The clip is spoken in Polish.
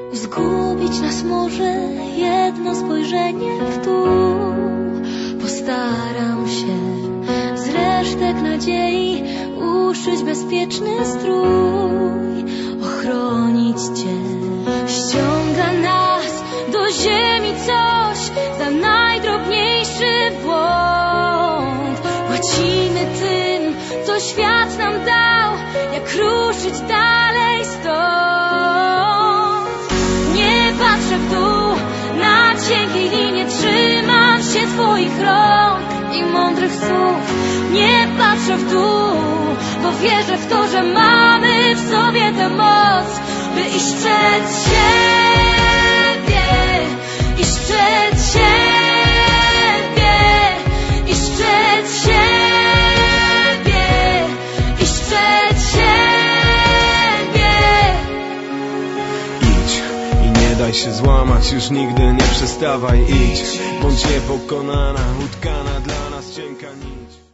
Zgubić nas może jedno spojrzenie w dół. Postaram się z resztek nadziei uszyć bezpieczny strój, ochronić Cię. Ściąga nas do ziemi coś za najdrobniejszy błąd. Płacimy tym, co świat nam dał, jak ruszyć dalej stąd. Nie patrzę w dół na cienkiej linie, trzymam się Twoich rąk i mądrych słów. Nie patrzę w dół, bo wierzę w to, że mamy w sobie tę moc, by iść przed siebie, iść przed siebie, iść przed siebie, iść przed siebie. Idź i nie daj się złamać, już nigdy nie przestawaj, idź. Bądź niepokonana, utkana dla nas cienka nić.